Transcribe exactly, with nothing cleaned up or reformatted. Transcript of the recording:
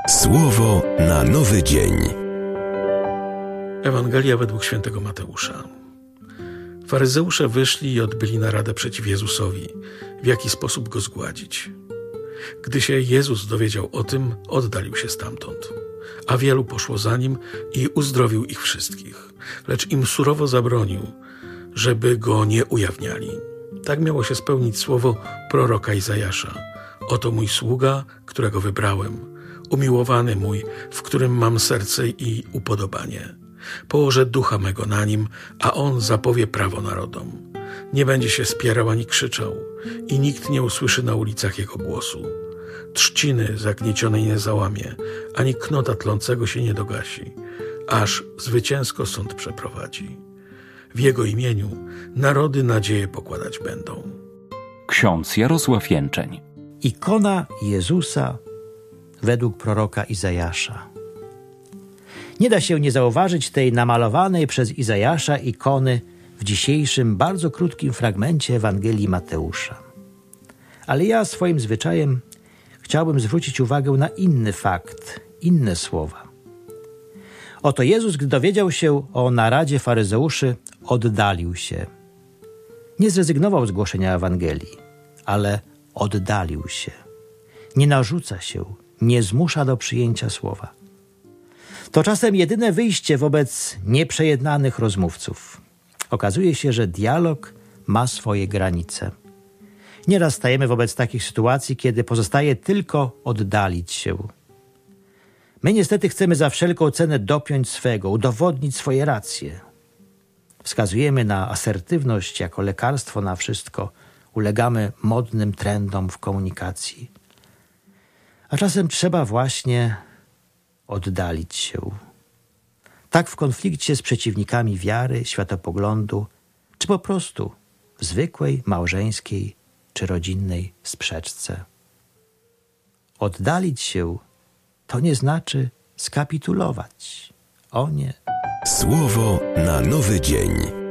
Słowo na nowy dzień. Ewangelia według świętego Mateusza. Faryzeusze wyszli i odbyli naradę przeciw Jezusowi, w jaki sposób go zgładzić. Gdy się Jezus dowiedział o tym, oddalił się stamtąd, a wielu poszło za nim i uzdrowił ich wszystkich, lecz im surowo zabronił, żeby go nie ujawniali. Tak miało się spełnić słowo proroka Izajasza. Oto mój sługa, którego wybrałem, umiłowany mój, w którym mam serce i upodobanie. Położę ducha mego na nim, a on zapowie prawo narodom. Nie będzie się spierał ani krzyczał i nikt nie usłyszy na ulicach jego głosu. Trzciny zagniecionej nie załamie, ani knota tlącego się nie dogasi, aż zwycięsko sąd przeprowadzi. W jego imieniu narody nadzieję pokładać będą. Ksiądz Jarosław Jęczeń. Ikona Jezusa według proroka Izajasza. Nie da się nie zauważyć tej namalowanej przez Izajasza ikony w dzisiejszym, bardzo krótkim fragmencie Ewangelii Mateusza. Ale ja swoim zwyczajem chciałbym zwrócić uwagę na inny fakt, inne słowa. Oto Jezus, gdy dowiedział się o naradzie faryzeuszy, oddalił się. Nie zrezygnował z głoszenia Ewangelii, ale oddalił się. Nie narzuca się, nie zmusza do przyjęcia słowa. To czasem jedyne wyjście wobec nieprzejednanych rozmówców. Okazuje się, że dialog ma swoje granice. Nieraz stajemy wobec takich sytuacji, kiedy pozostaje tylko oddalić się. My niestety chcemy za wszelką cenę dopiąć swego, udowodnić swoje racje. Wskazujemy na asertywność jako lekarstwo na wszystko. Ulegamy modnym trendom w komunikacji. A czasem trzeba właśnie oddalić się. Tak w konflikcie z przeciwnikami wiary, światopoglądu, czy po prostu w zwykłej, małżeńskiej czy rodzinnej sprzeczce. Oddalić się to nie znaczy skapitulować. O nie. Słowo na nowy dzień.